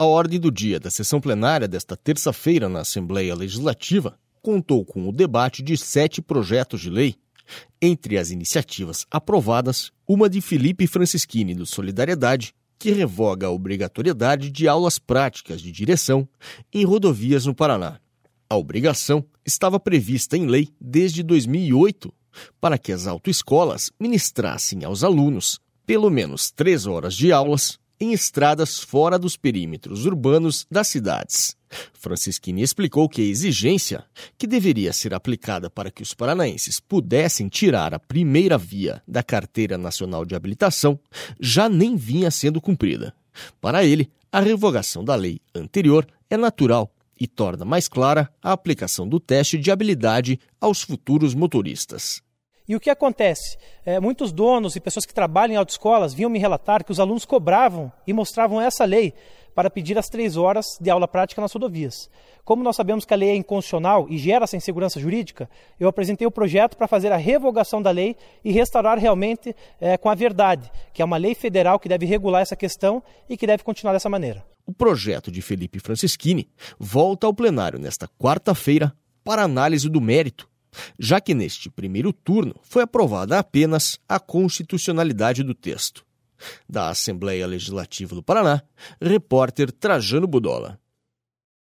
A ordem do dia da sessão plenária desta terça-feira na Assembleia Legislativa contou com o debate de 7 projetos de lei. Entre as iniciativas aprovadas, uma de Felipe Francischini, do Solidariedade, que revoga a obrigatoriedade de aulas práticas de direção em rodovias no Paraná. A obrigação estava prevista em lei desde 2008 para que as autoescolas ministrassem aos alunos pelo menos 3 horas de aulas em estradas fora dos perímetros urbanos das cidades. Francischini explicou que a exigência, que deveria ser aplicada para que os paranaenses pudessem tirar a primeira via da Carteira Nacional de Habilitação, já nem vinha sendo cumprida. Para ele, a revogação da lei anterior é natural e torna mais clara a aplicação do teste de habilidade aos futuros motoristas. E o que acontece? Muitos donos e pessoas que trabalham em autoescolas vinham me relatar que os alunos cobravam e mostravam essa lei para pedir as 3 horas de aula prática nas rodovias. Como nós sabemos que a lei é inconstitucional e gera essa insegurança jurídica, eu apresentei o projeto para fazer a revogação da lei e restaurar realmente com a verdade, que é uma lei federal que deve regular essa questão e que deve continuar dessa maneira. O projeto de Felipe Francischini volta ao plenário nesta quarta-feira para análise do mérito, já que neste primeiro turno foi aprovada apenas a constitucionalidade do texto. Da Assembleia Legislativa do Paraná, repórter Trajano Budola.